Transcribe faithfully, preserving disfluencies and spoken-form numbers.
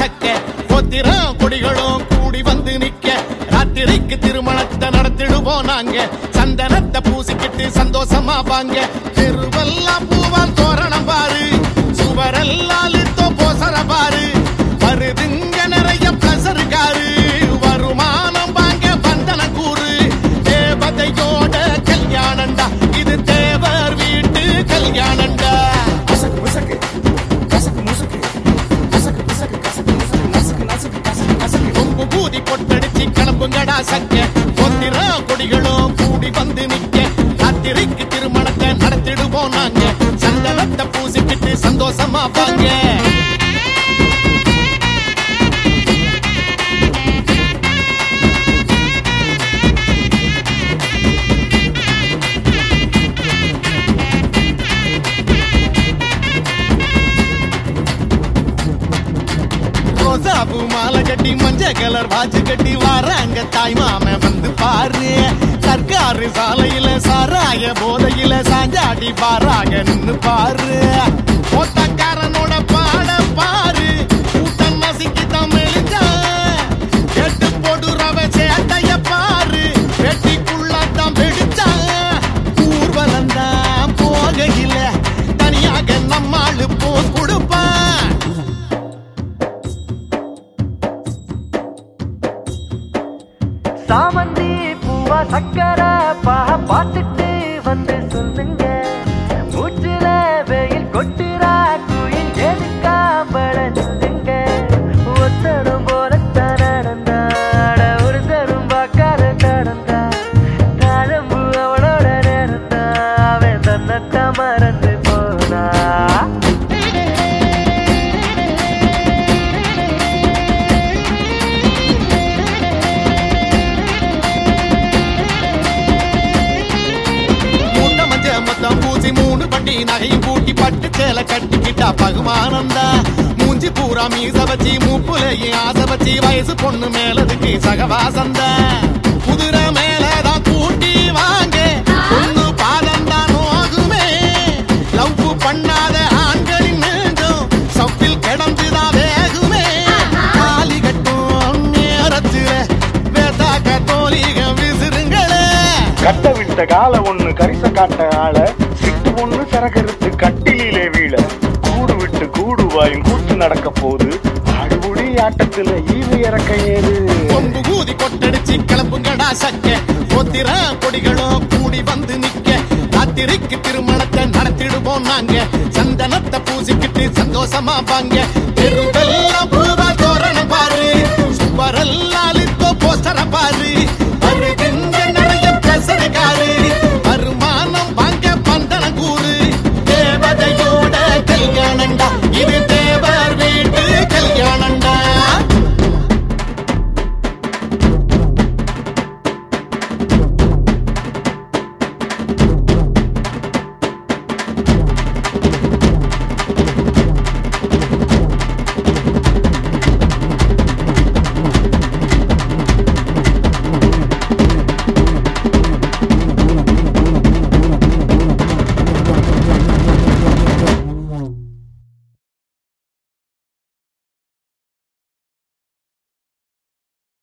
சக்க கோத்திரம் கொடிகளும் கூடி வந்து நிக்க ராத்திரிக்கு திருமணத்தை நடத்திடுவோம் நாங்க சந்தனத்தை பூசிக்கிட்டு சந்தோஷமா வாங்க தெருவெல்லாம் பூவால் தோரணம் பாரு சுவரெல்லாம் லிட்டோ போசர பாரு வருதுங்க நிறைய பிளசர் காரு வருமானம் வாங்க வந்தன கூறு தேவதையோட கல்யாணண்டா இது தேவர் வீட்டு கல்யாணண்டா கொம்பு பூதி பொட்டடிச்சு கிளம்புங்கடா சக்க கொத்திரம் கொடிகளும் கூடி வந்து நிக்க ராத்திரிக்கு திருமணத்தை நடத்திடுவோம் நாங்க சந்தனத்தை பூசிக்கிட்டு சந்தோஷமா வாங்க ரோசாபு மாலை கட்டி மஞ்ச கலர் வாச்சு கட்டி வராங்க தாய் மாம வந்து பாரு சர்க்காரு சாலையில சாராய போதையில சாஞ்சாடி பாராக நின்னு பாரு ஒத்தக்காரனோட பாட பாரு கூட்டம் நசிக்கி தமிழ்ச்சா எட்டு போடுறவ சேட்டைய பாரு வெட்டிக்குள்ளதான் வெடிச்சா ஊர்வலந்தான் போகையில தனியாக நம்மாளு போ கொடுப்பான் சாமந்தி பூவா சக்கர பாக பார்த்துட்டு வந்து சொல்லுங்க மூச்சுல வெயில் கொட்டுறா குயில் எதுக்காம்பள நில்லுங்க ஒத்தரும் போலத்தான் நடந்தாட ஒரு தரும் பார்க்காத கடந்தா தாழம்பு அவளோட நேரந்தா அவன் தன்னட்ட மறந்து போனா மூணு பட்டி நகையும் கூட்டி பட்டு சேலை கட்டிக்கிட்டா பகுமானந்தா மூஞ்சி பூரா மீச வச்சி மூப்புலையும் ஆசை வச்சி வயசு பொண்ணு மேலதுக்கு சகவாசந்தா குதிரை மேலதான் கூட்டி வாங்க பொண்ணு பாதந்தா நோகுமே லவ் பண்ணாத ஆண்களின் நெஞ்சம் சப்பில் கிடந்துதான் வேகுமே தாலி கட்டும் நேரத்துல வேதாக்க தோலிகம் விசிறுங்களே கட்ட விட்ட கால ஒண்ணு கரிச காட்ட ஆள சிட்டு ஒண்ணு சரகருத்து கட்டிலே வீழ கூடு விட்டு கூடு வாயும் கூட்டு நடக்க போது ஆடுபுடி ஆட்டத்துல ஈவு இறக்க ஏது கொம்பு கூதி கொட்டடிச்சு கிளம்புங்கடா சக்க கோத்திரம் கொடிகளும் கூடி வந்து நிக்க ராத்திரிக்கு திருமணத்தை நடத்திடுவோம் நாங்க சந்தனத்தை பூசிக்கிட்டு சந்தோஷமா வாங்க தெருவெல்லாம்